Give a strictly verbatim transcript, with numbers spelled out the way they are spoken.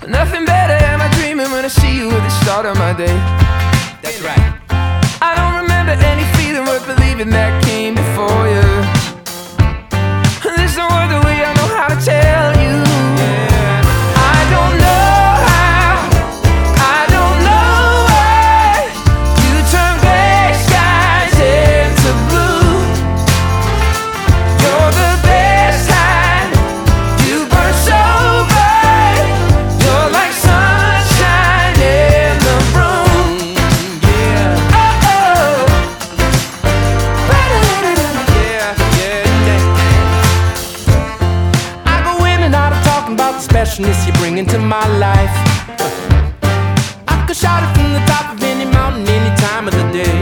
Nothing better am I dreaming when I see you at the start of my day. That's right. I don't remember any feeling worth believing that came before you. There's no word the way I know how to tell you. I don't know how, I don't know why you turn gray skies into blue. You're the best kind, you burn so bright. You're like sunshine in the room. Yeah. Oh, oh. Yeah, yeah, yeah. I go in and out of talking about the specialness you bring into my life. I could shout it from the top of any mountain any time of the day.